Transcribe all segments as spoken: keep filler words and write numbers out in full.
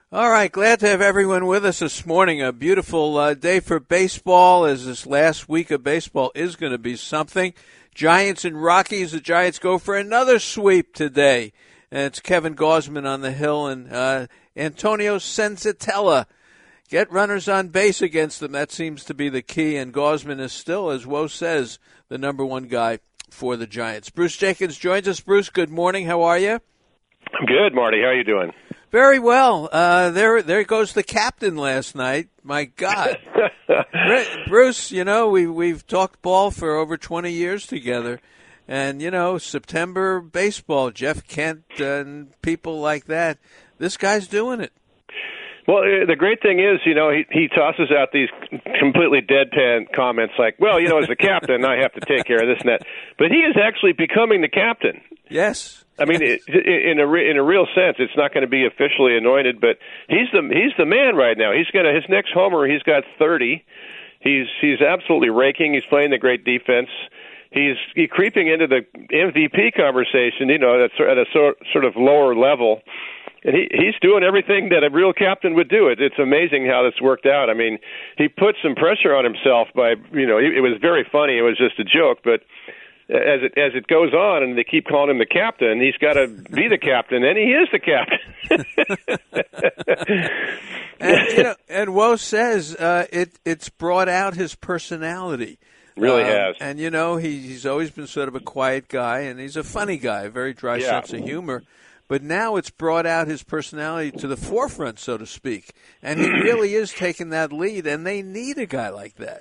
All right, glad to have everyone with us this morning. A beautiful uh, day for baseball, as this last week of baseball is going to be something. Giants and Rockies, the Giants go for another sweep today. And it's Kevin Gausman on the hill and uh, Antonio Senzatella. Get runners on base against them. That seems to be the key, and Gausman is still, as Woe says, the number one guy for the Giants. Bruce Jenkins joins us. Bruce, good morning. How are you? I'm good, Marty. How are you doing? Very well. Uh, there there goes the captain last night. My God. Bruce, you know, we, we've talked ball for over twenty years together. And, you know, September baseball, Jeff Kent and people like that, this guy's doing it. Well, the great thing is, you know, he, he tosses out these completely deadpan comments like, well, you know, as the captain, I have to take care of this and that. But he is actually becoming the captain. Yes. I mean, it, in a in a real sense, it's not going to be officially anointed, but he's the he's the man right now. He's gonna his next homer. He's got thirty. He's he's absolutely raking. He's playing the great defense. He's, he's creeping into the M V P conversation. You know, that's at a sort sort of lower level. And he, he's doing everything that a real captain would do. It, it's amazing how this worked out. I mean, he put some pressure on himself by, you know, it, it was very funny. It was just a joke, but as it as it goes on and they keep calling him the captain, he's got to be the captain, and he is the captain. and, you know, and Woe says uh, it it's brought out his personality. Really um, has. And, you know, he, he's always been sort of a quiet guy, and he's a funny guy, a very dry yeah. sense of humor. But now it's brought out his personality to the forefront, so to speak. And he really is taking that lead, and they need a guy like that.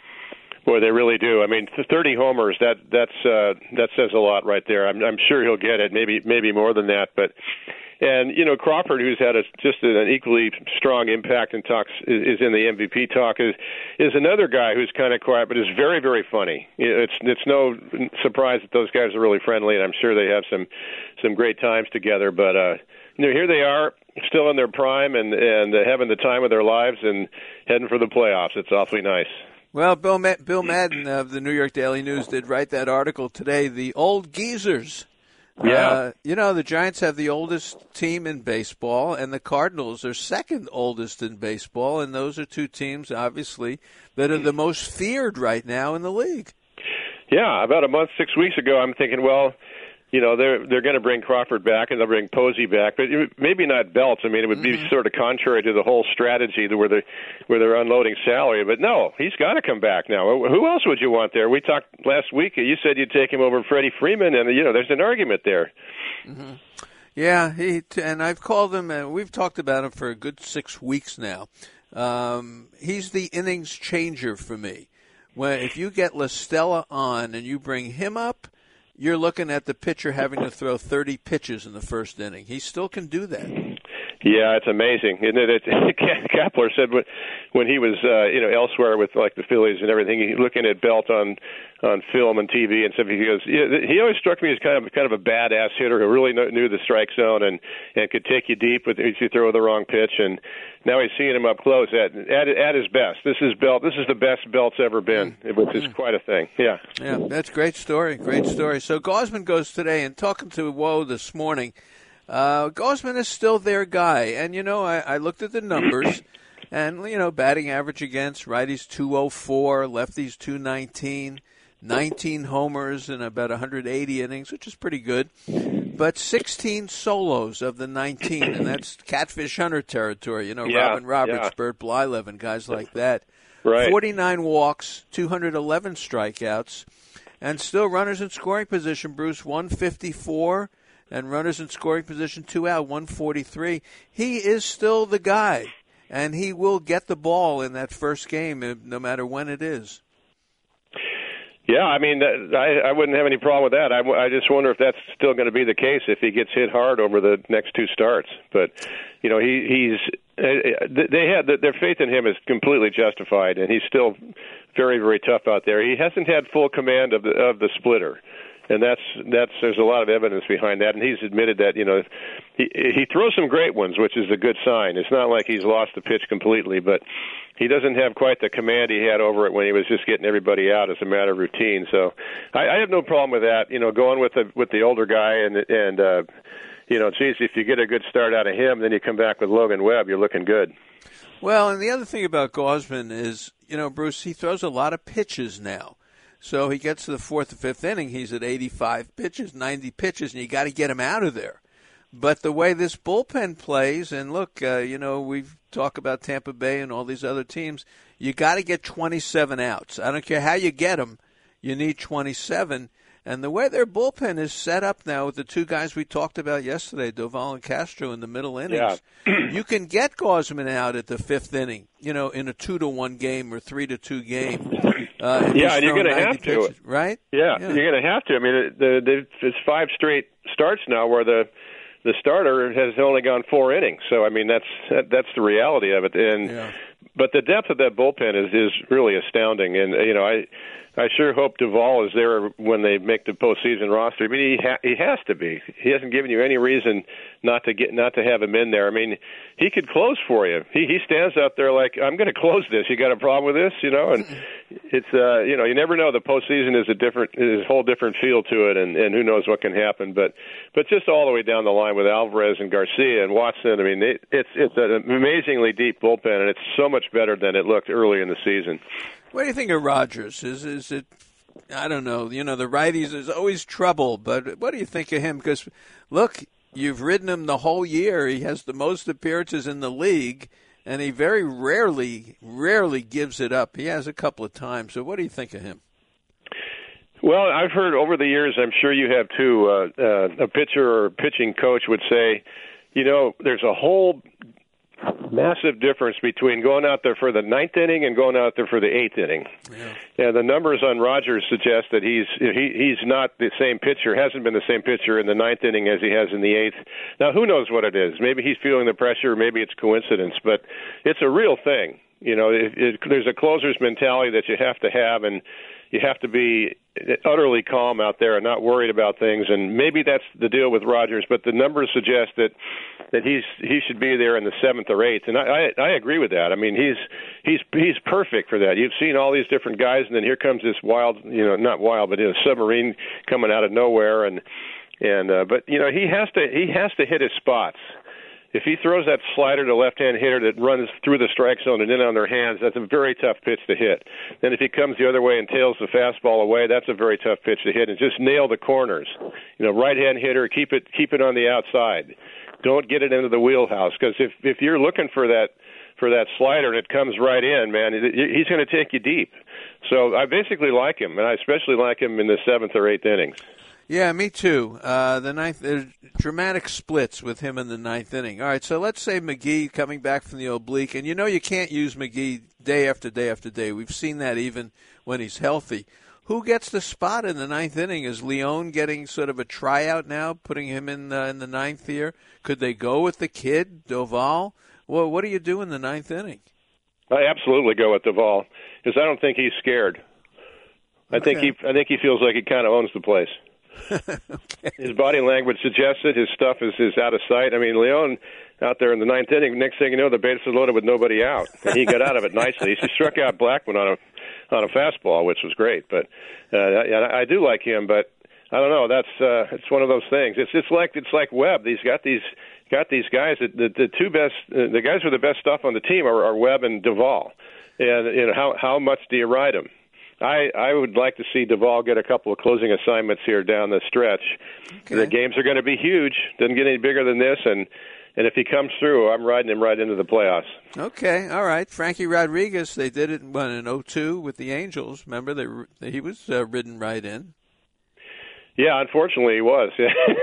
Boy, they really do. I mean, thirty homers, that that's uh, that says a lot right there. I'm, I'm sure he'll get it, maybe maybe more than that. But and, you know, Crawford, who's had a, just an equally strong impact and talks is, is in the M V P talk, is is another guy who's kind of quiet but is very, very funny. It's it's no surprise that those guys are really friendly, and I'm sure they have some some great times together. But uh, you know, here they are, still in their prime and and having the time of their lives and heading for the playoffs. It's awfully nice. Well, Bill Ma- Bill Madden of the New York Daily News did write that article today, The Old Geezers. Yeah. Uh, you know, the Giants have the oldest team in baseball, and the Cardinals are second oldest in baseball, and those are two teams, obviously, that are the most feared right now in the league. Yeah, about a month, six weeks ago, I'm thinking, well, you know, they're they're going to bring Crawford back and they'll bring Posey back, but maybe not Belts. I mean, it would be mm-hmm. sort of contrary to the whole strategy where they where they're unloading salary. But no, he's got to come back now. Who else would you want there? We talked last week. You said you'd take him over Freddie Freeman, and you know, there's an argument there. Mm-hmm. Yeah, he and I've called him, and we've talked about him for a good six weeks now. Um, he's the innings changer for me. When if you get La Stella on and you bring him up, you're looking at the pitcher having to throw thirty pitches in the first inning. He still can do that. Yeah, it's amazing. And it, it, Kapler said when, when he was uh, you know elsewhere with like the Phillies and everything, he looking at Belt on on film and T V and stuff. He goes, yeah, he always struck me as kind of kind of a badass hitter who really knew the strike zone and and could take you deep with if you throw the wrong pitch. And now he's seeing him up close at at, at his best. This is Belt. This is the best Belt's ever been, which is quite a thing. Yeah. Yeah, that's a great story. Great story. So Gausman goes today, and talking to Woe this morning. Uh, Gausman is still their guy, and you know I, I looked at the numbers, and you know batting average against righties two oh four, lefties two nineteen, nineteen homers in about one hundred eighty innings, which is pretty good, but sixteen solos of the nineteen, and that's Catfish Hunter territory. You know yeah, Robin Roberts, yeah. Bert Blyleven, and guys like that. Right. forty-nine walks, two hundred eleven strikeouts, and still runners in scoring position. Bruce one fifty-four. And runners in scoring position, two out, one forty-three. He is still the guy, and he will get the ball in that first game, no matter when it is. Yeah, I mean, I, I wouldn't have any problem with that. I, I just wonder if that's still going to be the case if he gets hit hard over the next two starts. But, you know, he, he's they had their faith in him is completely justified, and he's still very, very tough out there. He hasn't had full command of the of the splitter. And that's that's there's a lot of evidence behind that, and he's admitted that you know he he throws some great ones, which is a good sign. It's not like he's lost the pitch completely, but he doesn't have quite the command he had over it when he was just getting everybody out as a matter of routine. So I, I have no problem with that. You know, going with the with the older guy and and uh, you know, geez, if you get a good start out of him, then you come back with Logan Webb, you're looking good. Well, and the other thing about Gausman is, you know, Bruce, he throws a lot of pitches now. So he gets to the fourth or fifth inning, he's at eighty-five pitches, ninety pitches, and you got to get him out of there. But the way this bullpen plays, and look, uh, you know, we've talked about Tampa Bay and all these other teams, you got to get twenty-seven outs. I don't care how you get them, you need twenty-seven. And the way their bullpen is set up now with the two guys we talked about yesterday, Doval and Castro in the middle innings, yeah. You can get Gausman out at the fifth inning, you know, in a two to one game or three to two game. Uh, and yeah, and you're going to have pitches, to, right? Yeah, yeah. You're going to have to. I mean, the, the, it's five straight starts now where the the starter has only gone four innings. So I mean, that's that, that's the reality of it. And yeah. But the depth of that bullpen is is really astounding. And you know, I. I sure hope Duvall is there when they make the postseason roster. I mean, he ha- he has to be. He hasn't given you any reason not to get not to have him in there. I mean, he could close for you. He he stands out there like, I'm going to close this. You got a problem with this, you know? And it's uh, you know, you never know. The postseason is a different, is a whole different feel to it, and, and who knows what can happen. But but just all the way down the line with Alvarez and Garcia and Watson. I mean, it, it's it's an amazingly deep bullpen, and it's so much better than it looked early in the season. What do you think of Rogers? Is is it? I don't know. You know, the righties is always trouble, but what do you think of him? Because look, you've ridden him the whole year. He has the most appearances in the league, and he very rarely, rarely gives it up. He has a couple of times. So, what do you think of him? Well, I've heard over the years. I'm sure you have too. Uh, uh, a pitcher or a pitching coach would say, you know, there's a whole massive difference between going out there for the ninth inning and going out there for the eighth inning. Yeah. And the numbers on Rogers suggest that he's he, he's not the same pitcher, hasn't been the same pitcher in the ninth inning as he has in the eighth. Now, who knows what it is? Maybe he's feeling the pressure, maybe it's coincidence, but it's a real thing. You know, it, it, there's a closer's mentality that you have to have, and you have to be utterly calm out there and not worried about things. And maybe that's the deal with Rogers, but the numbers suggest that that he's he should be there in the seventh or eighth. And I, I, I agree with that. I mean, he's he's he's perfect for that. You've seen all these different guys, and then here comes this wild, you know, not wild, but a submarine coming out of nowhere. And and uh, but you know, he has to he has to hit his spots. If he throws that slider to a left-hand hitter that runs through the strike zone and in on their hands, that's a very tough pitch to hit. Then if he comes the other way and tails the fastball away, that's a very tough pitch to hit. And just nail the corners. You know, right-hand hitter, keep it keep it on the outside. Don't get it into the wheelhouse, because if if you're looking for that for that slider and it comes right in, man, he's going to take you deep. So I basically like him, and I especially like him in the seventh or eighth innings. Yeah, me too. Uh, the ninth, there's dramatic splits with him in the ninth inning. All right, so let's say McGee coming back from the oblique, and you know you can't use McGee day after day after day. We've seen that even when he's healthy. Who gets the spot in the ninth inning? Is Leone getting sort of a tryout now, putting him in uh, in the ninth here? Could they go with the kid, Doval? Well, what do you do in the ninth inning? I absolutely go with Doval, because I don't think he's scared. I okay. think he I think he feels like he kind of owns the place. Okay. His body language suggests it. His stuff is, is out of sight. I mean, Leone out there in the ninth inning, next thing you know, the bases are loaded with nobody out. And he got out of it nicely. He struck out Blackman on a on a fastball, which was great. But uh, I, I do like him, but I don't know. That's uh, it's one of those things. It's it's like it's like Webb. He's got these got these guys. That, the, the two best, uh, the guys with the best stuff on the team are, are Webb and Doval. And you know, how how much do you ride them? I, I would like to see Doval get a couple of closing assignments here down the stretch. Okay. The games are going to be huge. Doesn't get any bigger than this, and and if he comes through, I'm riding him right into the playoffs. Okay, all right. Frankie Rodriguez, they did it in, what, in oh two with the Angels. Remember, they, he was uh, ridden right in. Yeah, unfortunately, he was.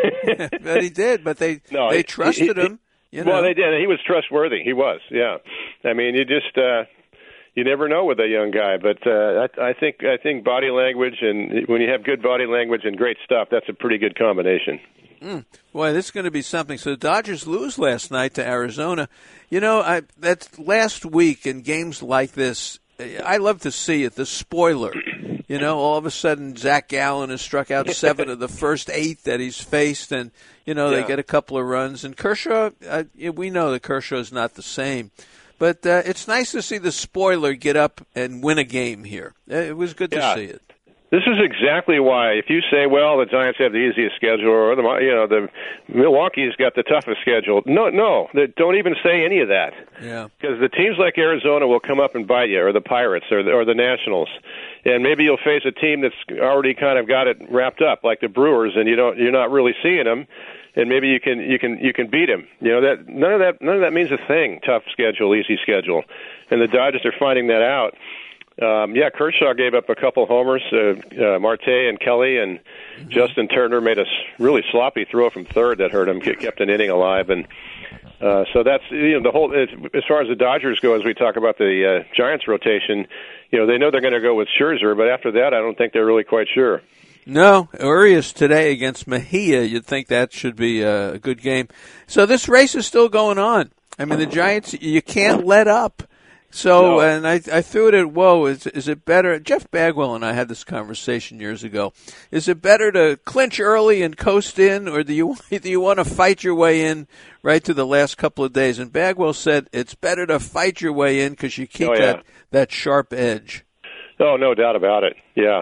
But he did. But they no, they trusted he, he, him. You know? Well, they did. He was trustworthy. He was. Yeah. I mean, you just. Uh, You never know with a young guy, but uh, I, I think I think body language, and when you have good body language and great stuff, that's a pretty good combination. Mm. Boy, this is going to be something. So the Dodgers lose last night to Arizona. You know, I, that's last week in games like this. I love to see it. The spoiler. You know, all of a sudden Zach Gallen has struck out seven of the first eight that he's faced, and you know they yeah. get a couple of runs. And Kershaw, uh, we know that Kershaw is not the same. But uh, it's nice to see the spoiler get up and win a game here. It was good yeah. to see it. This is exactly why, if you say, well, the Giants have the easiest schedule, or the you know the Milwaukee's got the toughest schedule. No, no, they don't even say any of that. Yeah. Because the teams like Arizona will come up and bite you, or the Pirates, or the, or the Nationals, and maybe you'll face a team that's already kind of got it wrapped up, like the Brewers, and you don't you're not really seeing them, and maybe you can you can you can beat them. You know that none of that none of that means a thing. Tough schedule, easy schedule, and the Dodgers are finding that out. Um, yeah, Kershaw gave up a couple homers. Uh, uh, Marte and Kelly and mm-hmm. Justin Turner made a really sloppy throw from third that hurt him, kept an inning alive, and uh, so that's you know the whole. As far as the Dodgers go, as we talk about the uh, Giants rotation, you know they know they're going to go with Scherzer, but after that, I don't think they're really quite sure. No, Urias today against Mejia. You'd think that should be a good game. So this race is still going on. I mean, the Giants, you can't let up. So, no. and I, I threw it at, whoa, is, is it better? Jeff Bagwell and I had this conversation years ago. Is it better to clinch early and coast in, or do you, do you want to fight your way in right to the last couple of days? And Bagwell said it's better to fight your way in because you keep oh, yeah. that, that sharp edge. Oh, no doubt about it. Yeah.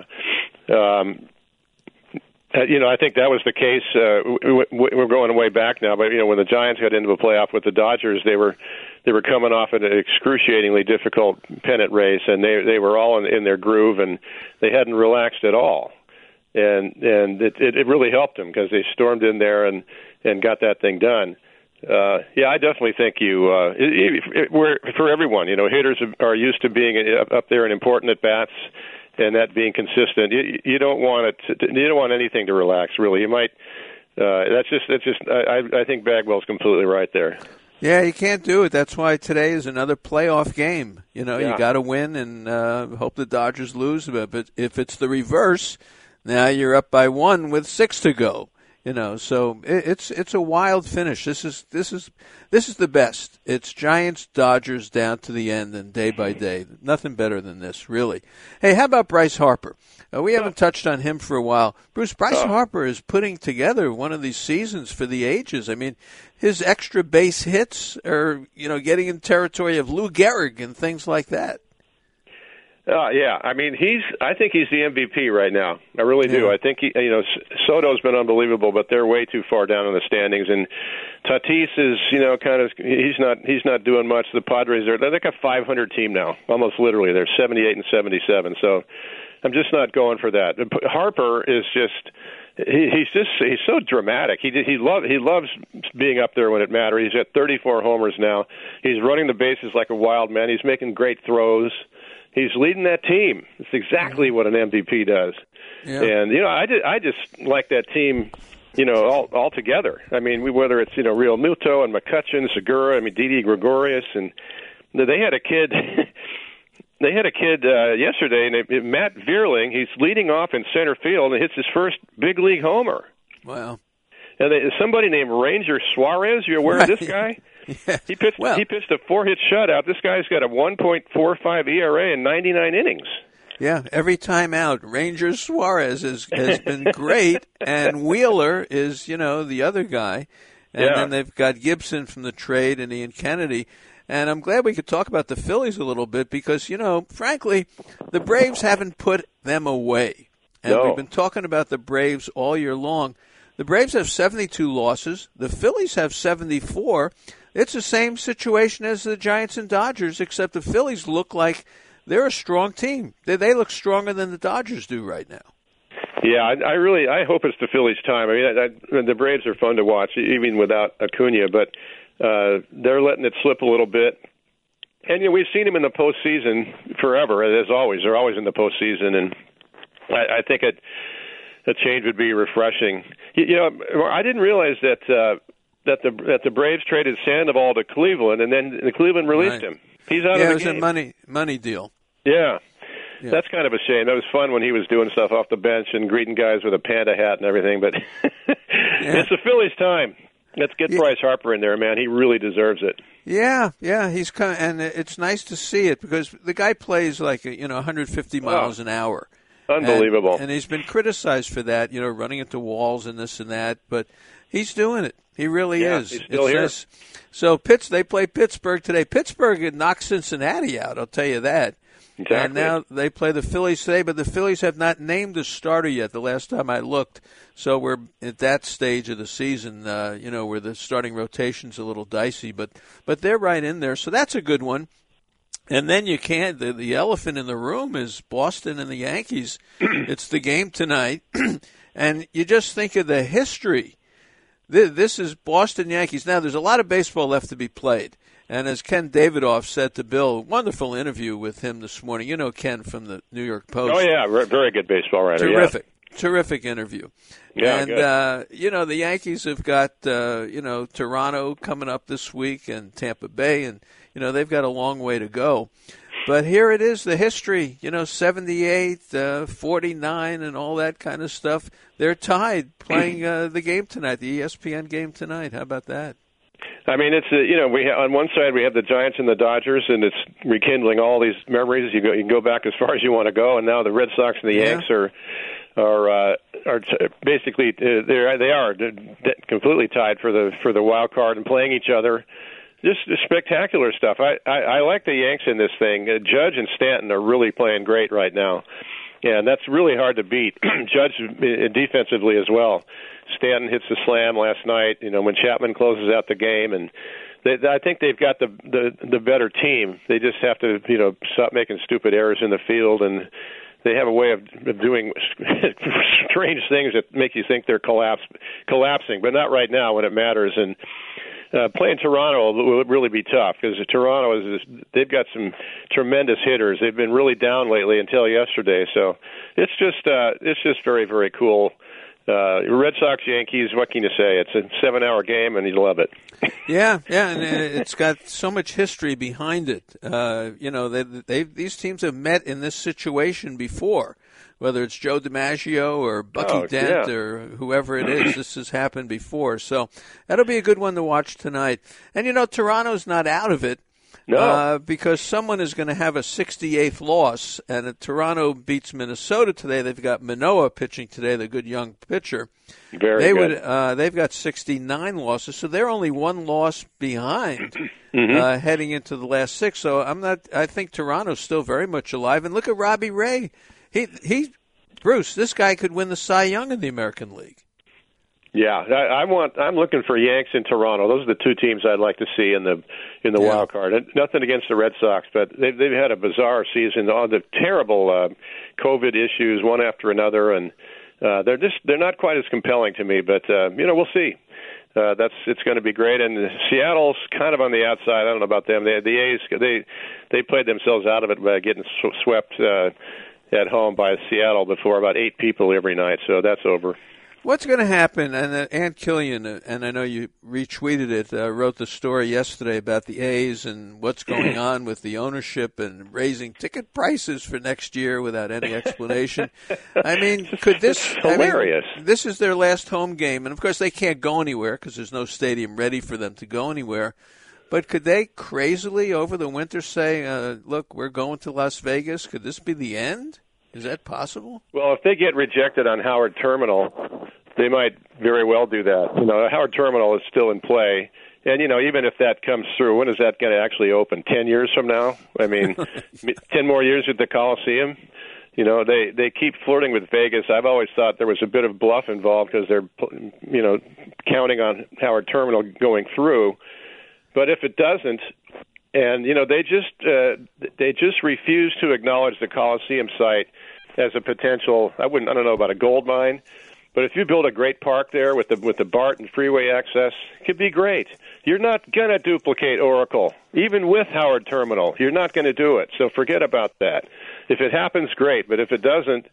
Um, you know, I think that was the case. Uh, we're going way back now, but, you know, when the Giants got into a playoff with the Dodgers, they were they were coming off an excruciatingly difficult pennant race, and they they were all in, in their groove, and they hadn't relaxed at all. And and it, it, it really helped them because they stormed in there and, and got that thing done. Uh, yeah, I definitely think you, uh, it, it, we're, for everyone, you know, hitters are used to being up there and important at bats, and that being consistent. You, you don't want it. To, you don't want anything to relax. Really, you might. Uh, that's just. That's just. I, I think Bagwell's completely right there. Yeah, you can't do it. That's why today is another playoff game. You know, yeah. you got to win and uh, hope the Dodgers lose. But if it's the reverse, now you're up by one with six to go. You know, so it, it's it's a wild finish. This is this is this is the best. It's Giants Dodgers down to the end and day by day. Nothing better than this, really. Hey, how about Bryce Harper? Uh, we haven't touched on him for a while. Bruce, Bryce oh. Harper is putting together one of these seasons for the ages. I mean, his extra base hits are, you know, getting in territory of Lou Gehrig and things like that. Uh, yeah, I mean, he's. I think he's the M V P right now. I really do. Yeah. I think he, you know, Soto's been unbelievable, but they're way too far down in the standings. And Tatis is, you know, kind of. He's not. He's not doing much. The Padres are. They're like a five hundred team now, almost literally. They're seventy-eight and seventy-seven. So I'm just not going for that. Harper is just. He, he's just. He's so dramatic. He he love. He loves being up there when it matters. He's at thirty-four homers now. He's running the bases like a wild man. He's making great throws. He's leading that team. It's exactly what an M V P does. Yeah. And, you know, I, did, I just like that team, you know, all, all together. I mean, we, whether it's, you know, Real Muto and McCutcheon, Segura, I mean, Didi Gregorius, and they had a kid they had a kid uh, yesterday, and Matt Vierling, he's leading off in center field and hits his first big league homer. Wow. And they, somebody named Ranger Suarez, you aware right. of this guy? Yeah. He pitched. Well, he pitched a four-hit shutout. This guy's got a one point four five E R A in ninety-nine innings. Yeah, every time out, Ranger Suarez is, has been great, and Wheeler is, you know, the other guy. And yeah. then they've got Gibson from the trade and Ian Kennedy. And I'm glad we could talk about the Phillies a little bit because, you know, frankly, the Braves haven't put them away. And no. we've been talking about the Braves all year long. The Braves have seventy-two losses. The Phillies have seventy-four. It's the same situation as the Giants and Dodgers, except the Phillies look like they're a strong team. They, they look stronger than the Dodgers do right now. Yeah, I, I really I hope it's the Phillies' time. I mean, I, I, the Braves are fun to watch, even without Acuna, but uh, they're letting it slip a little bit. And you know, we've seen them in the postseason forever, as always. They're always in the postseason, and I, I think it, a change would be refreshing. You, you know, I didn't realize that. Uh, That the that the Braves traded Sandoval to Cleveland, and then the Cleveland released right. him. He's out yeah, of the it was game. a money money deal. Yeah. yeah, that's kind of a shame. That was fun when he was doing stuff off the bench and greeting guys with a panda hat and everything. But yeah. it's the Phillies' time. Let's get yeah. Bryce Harper in there, man. He really deserves it. Yeah, yeah, he's kind of, and it's nice to see it because the guy plays like you know one hundred fifty miles oh. an hour. Unbelievable. And, and he's been criticized for that, you know, running into walls and this and that, but he's doing it. He really yeah, is. He's still it's here. Nice. So Pitts, they play Pittsburgh today. Pittsburgh had knocked Cincinnati out, I'll tell you that. Exactly. And now they play the Phillies today, but the Phillies have not named a starter yet the last time I looked. So we're at that stage of the season, uh, you know, where the starting rotation's a little dicey, but but they're right in there. So that's a good one. And then you can't, the, the elephant in the room is Boston and the Yankees. It's the game tonight. And you just think of the history. This is Boston Yankees. Now, there's a lot of baseball left to be played. And as Ken Davidoff said to Bill, wonderful interview with him this morning. You know Ken from the New York Post. Oh, yeah, very good baseball writer. Terrific, yeah. terrific interview. Yeah, and, good. Uh, you know, the Yankees have got, uh, you know, Toronto coming up this week and Tampa Bay, and, you know, they've got a long way to go. But here it is, the history, you know, seventy-eight, uh, forty-nine, and all that kind of stuff. They're tied playing uh, the game tonight, the E S P N game tonight. How about that? I mean, it's uh, you know, we ha- on one side we have the Giants and the Dodgers, and it's rekindling all these memories. You go, you can go back as far as you want to go, and now the Red Sox and the yeah. Yanks are are uh, are t- basically uh, they they are completely tied for the for the wild card and playing each other. Just, just spectacular stuff. I, I I like the Yanks in this thing. Uh, Judge and Stanton are really playing great right now. Yeah, and that's really hard to beat. Judge uh, defensively as well. Stanton hits the slam last night, you know, when Chapman closes out the game, and they, I think they've got the, the the better team. They just have to, you know, stop making stupid errors in the field, and they have a way of, of doing strange things that make you think they're collapse, collapsing, but not right now when it matters. And uh, playing Toronto will really be tough because Toronto is they've got some tremendous hitters. They've been really down lately until yesterday, so it's just uh, it's just very very cool. Uh, Red Sox, Yankees, what can you say? It's a seven-hour game, and you love it. Yeah, yeah, and it's got so much history behind it. Uh, you know, they, they these teams have met in this situation before, whether it's Joe DiMaggio or Bucky oh, Dent yeah. or whoever it is. This has happened before, so that'll be a good one to watch tonight. And, you know, Toronto's not out of it. No. Uh, because someone is going to have a sixty-eighth loss, and if Toronto beats Minnesota today, they've got Manoah pitching today, the good young pitcher. Very they good. Would, uh, they've got sixty-nine losses, so they're only one loss behind mm-hmm. uh, heading into the last six. So I'm not. I think Toronto's still very much alive. And look at Robbie Ray. He he, Bruce. This guy could win the Cy Young in the American League. Yeah, I, I want. I'm looking for Yanks in Toronto. Those are the two teams I'd like to see in the in the yeah. wild card. And nothing against the Red Sox, but they've they've had a bizarre season. All the terrible uh, COVID issues, one after another, and uh, they're just they're not quite as compelling to me. But uh, you know, we'll see. Uh, that's it's going to be great. And Seattle's kind of on the outside. I don't know about them. They, the A's they they played themselves out of it by getting sw- swept uh, at home by Seattle before, about eight people every night. So that's over. What's going to happen, and uh, Ann Killian, uh, and I know you retweeted it, uh, wrote the story yesterday about the A's and what's going on with the ownership and raising ticket prices for next year without any explanation. I mean, could this... It's hilarious. I mean, this is their last home game, and of course they can't go anywhere because there's no stadium ready for them to go anywhere. But could they crazily over the winter say, uh, look, we're going to Las Vegas? Could this be the end? Is that possible? Well, if they get rejected on Howard Terminal, they might very well do that. You know, Howard Terminal is still in play. And, you know, even if that comes through, when is that going to actually open? Ten years from now? I mean, ten more years at the Coliseum? You know, they, they keep flirting with Vegas. I've always thought there was a bit of bluff involved because they're, you know, counting on Howard Terminal going through. But if it doesn't, and, you know, they just uh, they just refuse to acknowledge the Coliseum site as a potential, I wouldn't, I don't know about a gold mine, but if you build a great park there with the with the BART and freeway access, it could be great. You're not going to duplicate Oracle, even with Howard Terminal. You're not going to do it, so forget about that. If it happens, great, but if it doesn't,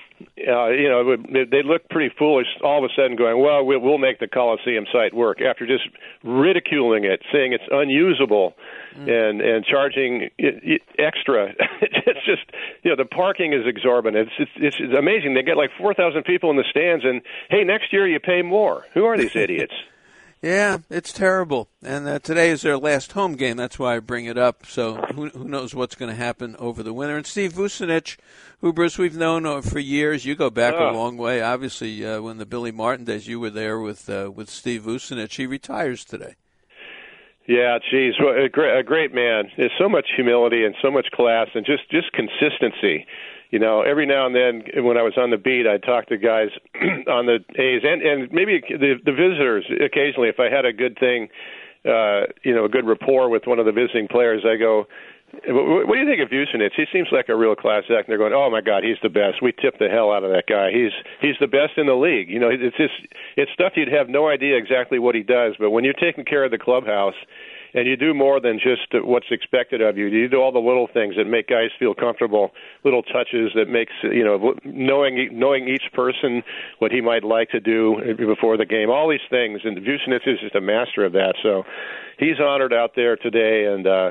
uh, you know, it would, they look pretty foolish all of a sudden going, well, we'll, we'll make the Coliseum site work, after just ridiculing it, saying it's unusable. Mm. and and charging it, it extra. It's just, you know, the parking is exorbitant. It's it's, it's amazing. They get like four thousand people in the stands, and hey, next year you pay more. Who are these idiots? Yeah, it's terrible. And uh, today is their last home game. That's why I bring it up. So who, who knows what's going to happen over the winter. And Steve Vucinich, who, Bruce, we've known for years. You go back oh. a long way. Obviously, uh, when the Billy Martin days, you were there with uh, with Steve Vucinich. He retires today. Yeah, geez, well, a great, a great man. There's so much humility and so much class and just, just consistency. You know, every now and then when I was on the beat, I'd talk to guys on the A's and, and maybe the, the visitors occasionally. If I had a good thing, uh, you know, a good rapport with one of the visiting players, I go, what do you think of Vucinich? He seems like a real class act. And they're going, oh, my God, he's the best. We tip the hell out of that guy. He's he's the best in the league. You know, it's just it's stuff you'd have no idea exactly what he does. But when you're taking care of the clubhouse and you do more than just what's expected of you, you do all the little things that make guys feel comfortable, little touches that makes, you know, knowing knowing each person, what he might like to do before the game, all these things. And Vucinich is just a master of that. So he's honored out there today, and uh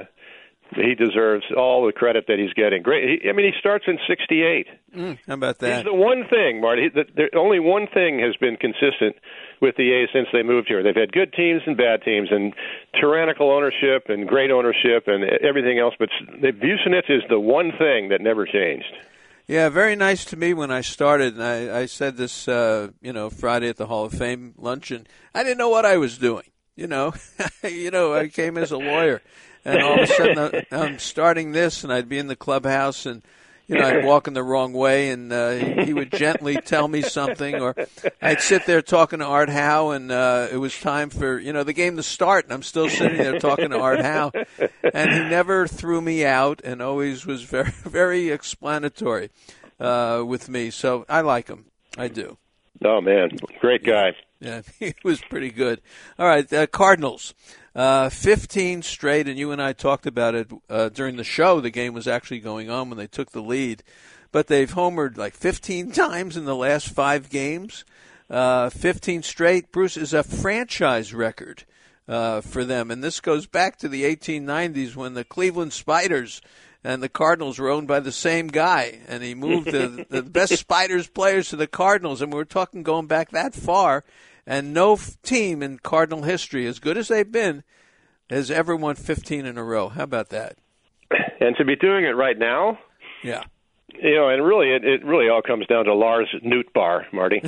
he deserves all the credit that he's getting. Great. He, I mean, he starts in sixty-eight. Mm, how about that? He's the one thing, Marty. The, the, only one thing has been consistent with the A's since they moved here. They've had good teams and bad teams, and tyrannical ownership and great ownership and everything else. But the Vucinich is the one thing that never changed. Yeah, very nice to me when I started. And I, I said this, uh, you know, Friday at the Hall of Fame luncheon. I didn't know what I was doing. You know, you know, I came as a lawyer. And all of a sudden, I'm starting this, and I'd be in the clubhouse, and you know, I'd walk in the wrong way, and uh, he would gently tell me something, or I'd sit there talking to Art Howe, and uh, it was time for you know the game to start, and I'm still sitting there talking to Art Howe, and he never threw me out, and always was very, very explanatory uh, with me. So I like him, I do. Oh man, great guy. Yeah, he was pretty good. All right, uh, Cardinals. Uh, fifteen straight, and you and I talked about it uh, during the show. The game was actually going on when they took the lead. But they've homered like fifteen times in the last five games. Uh, fifteen straight, Bruce, is a franchise record uh, for them. And this goes back to the eighteen nineties when the Cleveland Spiders and the Cardinals were owned by the same guy. And he moved the, the best Spiders players to the Cardinals. And we're talking going back that far. And no team in Cardinal history, as good as they've been, has ever won fifteen in a row. How about that? And to be doing it right now? Yeah. You know, and really, it, it really all comes down to Lars Nootbaar, Marty.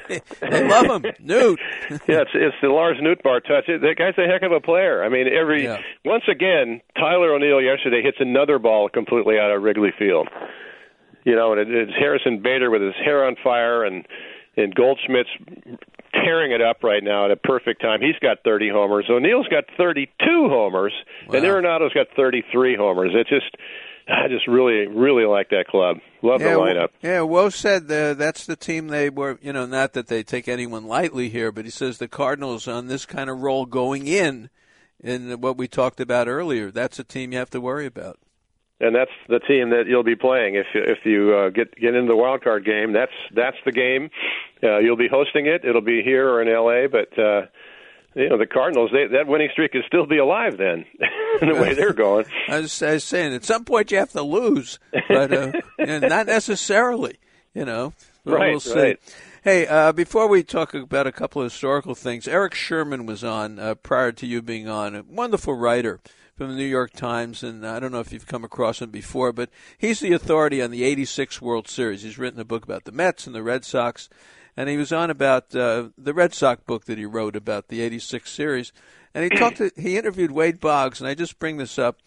They love him, Newt. Yeah, it's, it's the Lars Nootbaar touch. That guy's a heck of a plair. I mean, every yeah. once again, Tyler O'Neill yesterday hits another ball completely out of Wrigley Field. You know, and it, it's Harrison Bader with his hair on fire, and and Goldschmidt's tearing it up right now at a perfect time. He's got thirty homers. O'Neill's got thirty-two homers, wow. and Arenado's got thirty-three homers. It just, I just really, really like that club. Love yeah, the lineup. Yeah, Woe said uh, that's the team they were, you know, not that they take anyone lightly here, but he says the Cardinals on this kind of role going in, in what we talked about earlier, that's a team you have to worry about. And that's the team that you'll be playing if if you uh, get get into the wild card game. That's that's the game. Uh, you'll be hosting it. It'll be here or in L A. But uh, you know the Cardinals, they, that winning streak could still be alive then, the way they're going. I was, I was saying at some point you have to lose, but uh, not necessarily. You know, right, we'll see. Right. Hey, uh, before we talk about a couple of historical things, Eric Sherman was on uh, prior to you being on. A wonderful writer from the New York Times, and I don't know if you've come across him before, but he's the authority on the eighty-six World Series. He's written a book about the Mets and the Red Sox, and he was on about uh, the Red Sox book that he wrote about the eighty-six series, and he talked. To, he interviewed Wade Boggs, and I just bring this up.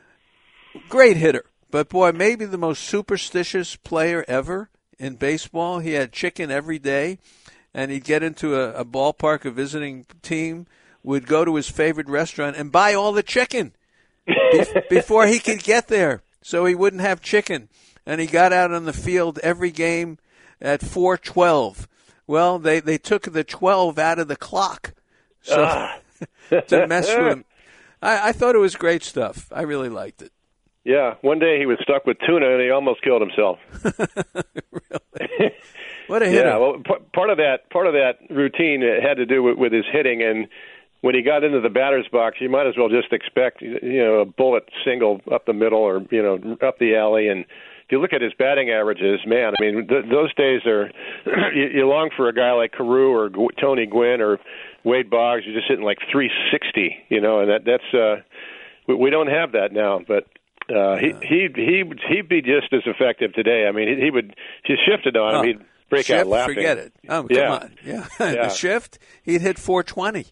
Great hitter, but boy, maybe the most superstitious player ever in baseball. He had chicken every day, and he'd get into a, a ballpark, a visiting team, would go to his favorite restaurant and buy all the chicken before he could get there, so he wouldn't have chicken. And he got out on the field every game at four twelve. Well, they, they took the twelve out of the clock so ah. to mess with him. I, I thought it was great stuff. I really liked it. Yeah, one day he was stuck with tuna and he almost killed himself. Really? What a hitter! Yeah, well, p- part of that part of that routine had to do with, with his hitting, and when he got into the batter's box, you might as well just expect, you know, a bullet single up the middle or, you know, up the alley. And if you look at his batting averages, man, I mean, th- those days are, you, you long for a guy like Carew or G- Tony Gwynn or Wade Boggs. You're just hitting like three sixty, you know, and that that's, uh, we, we don't have that now, but. Uh, he he he he'd be just as effective today. I mean, he, he would just shifted on him. Oh, he'd break shift, out laughing. Forget it. Oh, come yeah. on. Yeah. yeah. The shift, he'd hit four twenty.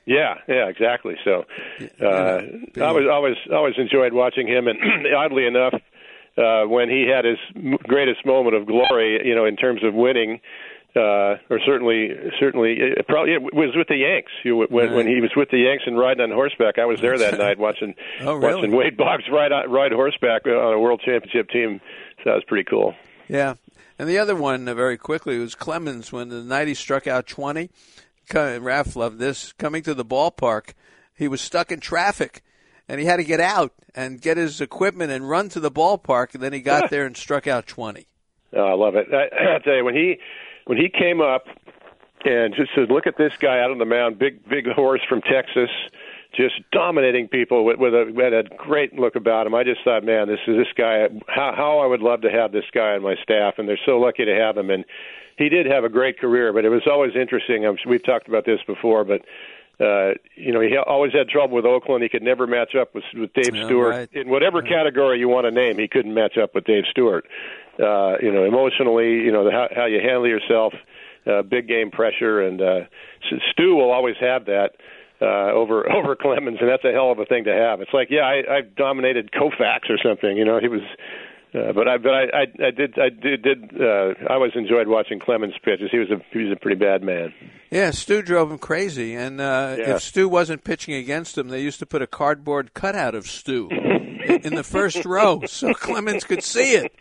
Yeah, yeah, exactly. So uh, I was always always enjoyed watching him, and oddly enough, uh, when he had his greatest moment of glory, you know, in terms of winning, uh, or certainly certainly it probably it was with the Yanks. You, when, right. when he was with the Yanks and riding on horseback, I was there that night watching oh, really? watching Wade Boggs ride ride horseback on a World Championship team. So that was pretty cool. Yeah, and the other one uh, very quickly was Clemens when the night he struck out twenty. Raph loved this. Coming to the ballpark, he was stuck in traffic, and he had to get out and get his equipment and run to the ballpark. And then he got there and struck out twenty. Oh, I love it. I, I'll tell you, when he when he came up and just said, "Look at this guy out on the mound, big big horse from Texas, just dominating people with, with a with a great look about him." I just thought, man, this is this guy. How how I would love to have this guy on my staff, and they're so lucky to have him. And he did have a great career, but it was always interesting. I'm, we've talked about this before, but uh, you know, he always had trouble with Oakland. He could never match up with, with Dave yeah, Stewart right. in whatever category you want to name. He couldn't match up with Dave Stewart. Uh, you know, emotionally, you know, the, how, how you handle yourself, uh, big game pressure, and uh, Stu will always have that. Uh, over over Clemens, and that's a hell of a thing to have. It's like, yeah, I, I dominated Koufax or something. You know, he was, uh, but I but I, I, I did I did did uh, I always enjoyed watching Clemens pitches. He was a he was a pretty bad man. Yeah, Stu drove him crazy, and uh, yeah. if Stu wasn't pitching against him, they used to put a cardboard cutout of Stu in the first row so Clemens could see it.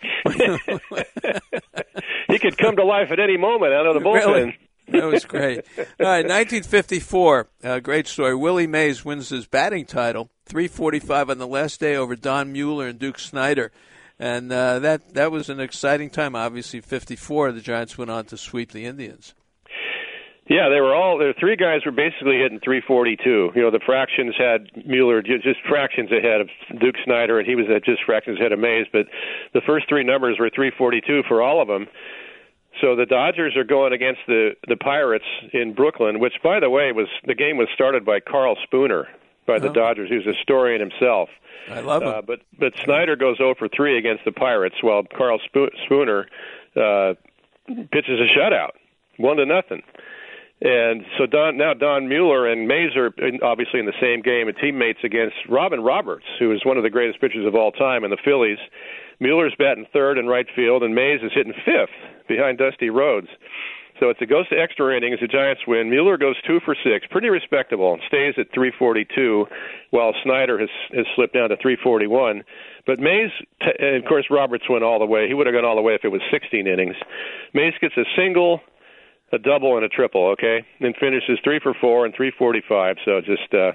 He could come to life at any moment out of the bullpen. Really? That was great. All right, nineteen fifty-four, uh, great story. Willie Mays wins his batting title, three forty-five on the last day over Don Mueller and Duke Snider. And uh, that, that was an exciting time. Obviously, fifty-four, the Giants went on to sweep the Indians. Yeah, they were all, the three guys were basically hitting three forty-two. You know, the fractions had Mueller just fractions ahead of Duke Snider, and he was at just fractions ahead of Mays. But the first three numbers were three forty-two for all of them. So the Dodgers are going against the, the Pirates in Brooklyn, which, by the way, was the game was started by Carl Spooner by the oh. Dodgers. He was a historian himself. I love him. Uh, but but Snyder goes oh for three against the Pirates, while Carl Spooner uh, pitches a shutout, one to nothing. And so Don, now Don Mueller and Mays are in, obviously in the same game, and teammates against Robin Roberts, who is one of the greatest pitchers of all time in the Phillies. Mueller's batting third in right field, and Mays is hitting fifth behind Dusty Rhodes. So it's, it goes to extra innings. The Giants win. Mueller goes two for six, pretty respectable, and stays at three forty-two, while Snyder has, has slipped down to three forty-one. But Mays, and of course, Roberts went all the way. He would have gone all the way if it was sixteen innings. Mays gets a single, a double, and a triple, okay, and finishes three for four and three forty-five. So just uh,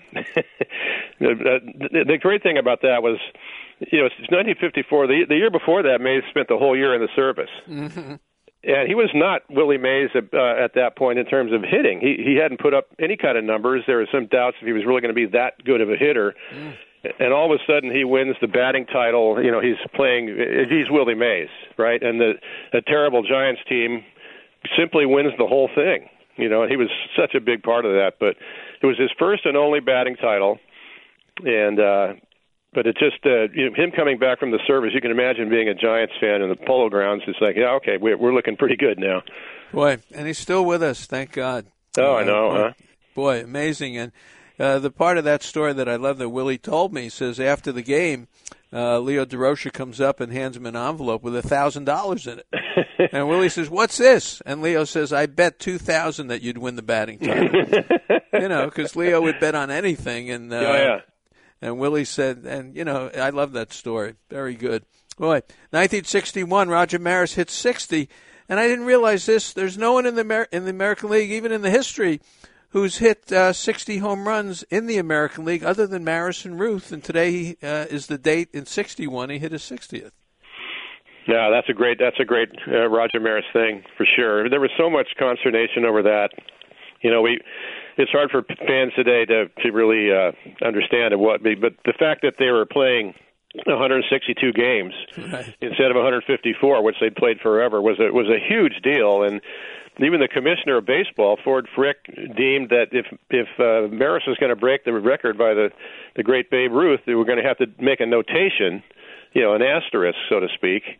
the, the great thing about that was, you know, it's nineteen fifty-four. The, the year before that, Mays spent the whole year in the service. Mm-hmm. And he was not Willie Mays uh, at that point in terms of hitting. He he hadn't put up any kind of numbers. There were some doubts if he was really going to be that good of a hitter. Mm. And all of a sudden, he wins the batting title. You know, he's playing. He's Willie Mays, right? And the a terrible Giants team simply wins the whole thing. You know, and he was such a big part of that. But it was his first and only batting title, and. uh But it just, uh, you know, him coming back from the service, you can imagine being a Giants fan in the Polo Grounds. It's like, yeah, okay, we're, we're looking pretty good now. Boy, and he's still with us, thank God. Oh, uh, I know, boy, huh? Boy, amazing. And uh, the part of that story that I love that Willie told me, he says after the game, uh, Leo DeRocha comes up and hands him an envelope with one thousand dollars in it. And Willie says, what's this? And Leo says, I bet two thousand dollars that you'd win the batting title. You know, because Leo would bet on anything. And uh, oh, yeah. And Willie said, and, you know, I love that story. Very good. Boy, nineteen sixty-one, Roger Maris hit sixty. And I didn't realize this. There's no one in the Amer- in the American League, even in the history, who's hit uh, sixty home runs in the American League other than Maris and Ruth. And today he, uh, is the date in sixty-one. He hit his sixtieth. Yeah, that's a great, that's a great uh, Roger Maris thing, for sure. There was so much consternation over that. You know, we... It's hard for fans today to to really uh, understand it, what, but the fact that they were playing one hundred sixty-two games right. instead of one hundred fifty-four, which they'd played forever, was a was a huge deal. And even the commissioner of baseball, Ford Frick, deemed that if if uh, Maris was going to break the record by the the great Babe Ruth, they were going to have to make a notation, you know, an asterisk, so to speak.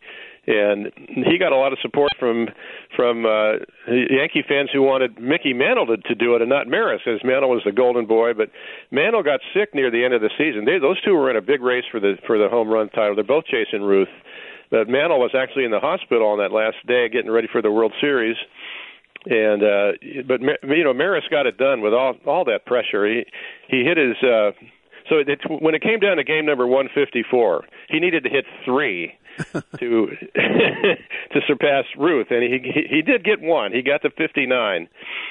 And he got a lot of support from from uh, Yankee fans who wanted Mickey Mantle to, to do it and not Maris, as Mantle was the golden boy. But Mantle got sick near the end of the season. They, those two were in a big race for the for the home run title. They're both chasing Ruth. But Mantle was actually in the hospital on that last day getting ready for the World Series. And uh, but you know, Maris got it done with all all that pressure. He he hit his. Uh, so it, when it came down to game number one fifty-four, he needed to hit three to to surpass Ruth, and he, he he did get one. He got to fifty-nine,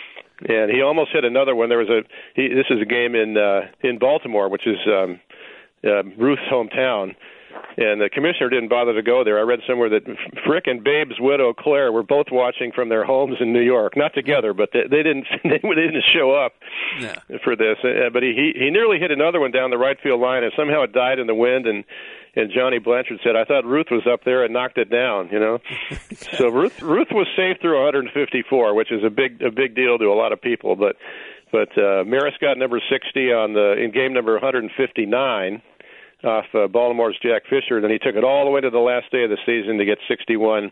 and he almost hit another one. There was a he, this is a game in uh, in Baltimore, which is um, uh, Ruth's hometown. And the commissioner didn't bother to go there. I read somewhere that Frick and Babe's widow, Claire, were both watching from their homes in New York. Not together, but they, they didn't they didn't show up yeah. for this. Uh, but he, he nearly hit another one down the right field line, and somehow it died in the wind. And, and Johnny Blanchard said, "I thought Ruth was up there and knocked it down." You know, so Ruth Ruth was safe through one fifty-four, which is a big a big deal to a lot of people. But but uh, Maris got number sixty on the in game number one fifty-nine. Off uh, Baltimore's Jack Fisher. Then he took it all the way to the last day of the season to get sixty-one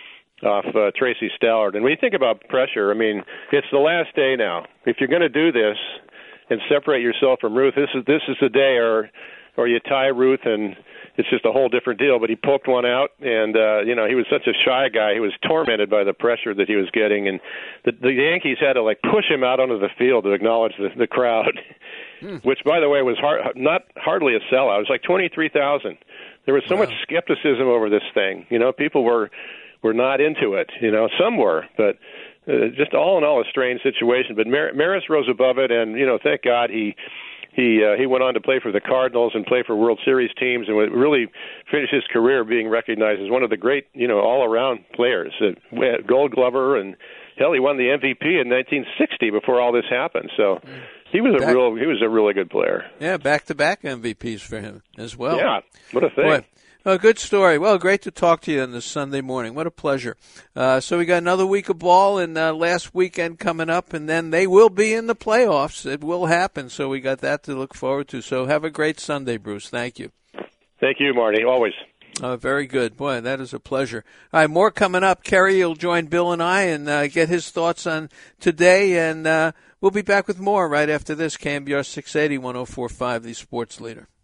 off uh, Tracy Stallard. And when you think about pressure, I mean, it's the last day now. If you're going to do this and separate yourself from Ruth, this is this is the day, or or you tie Ruth, and it's just a whole different deal. But he poked one out, and uh, you know, he was such a shy guy. He was tormented by the pressure that he was getting, and the, the Yankees had to like push him out onto the field to acknowledge the, the crowd. Which, by the way, was hard, not hardly a sellout. It was like twenty-three thousand. There was so wow. much skepticism over this thing. You know, people were were not into it. You know, some were, but uh, just all in all, a strange situation. But Mar- Maris rose above it, and you know, thank God he he uh, he went on to play for the Cardinals and play for World Series teams, and would really finish his career being recognized as one of the great, you know, all-around players. Uh, Gold Glover, and hell, he won the M V P in nineteen sixty before all this happened. So. Mm. He was a back, real. He was a really good player. Yeah, back-to-back M V Ps for him as well. Yeah, what a thing! Boy, oh, good story. Well, great to talk to you on this Sunday morning. What a pleasure. Uh, so we got another week of ball, and uh, last weekend coming up, and then they will be in the playoffs. It will happen. So we got that to look forward to. So have a great Sunday, Bruce. Thank you. Thank you, Marty. Always. Oh, very good. Boy, that is a pleasure. All right, more coming up. Kerry will join Bill and I and uh, get his thoughts on today, and uh, we'll be back with more right after this. K M B R six eighty, one oh four point five, the Sports Leader.